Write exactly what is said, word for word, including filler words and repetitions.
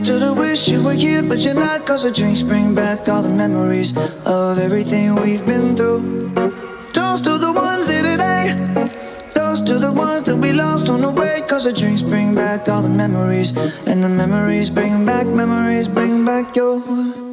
to the wish you were here, but you're not. Cause the drinks bring back all the memories of everything we've been through. Toast to the ones here today, toast to the ones that we lost on the way. Cause the drinks bring back all the memories, and the memories bring back, memories bring back your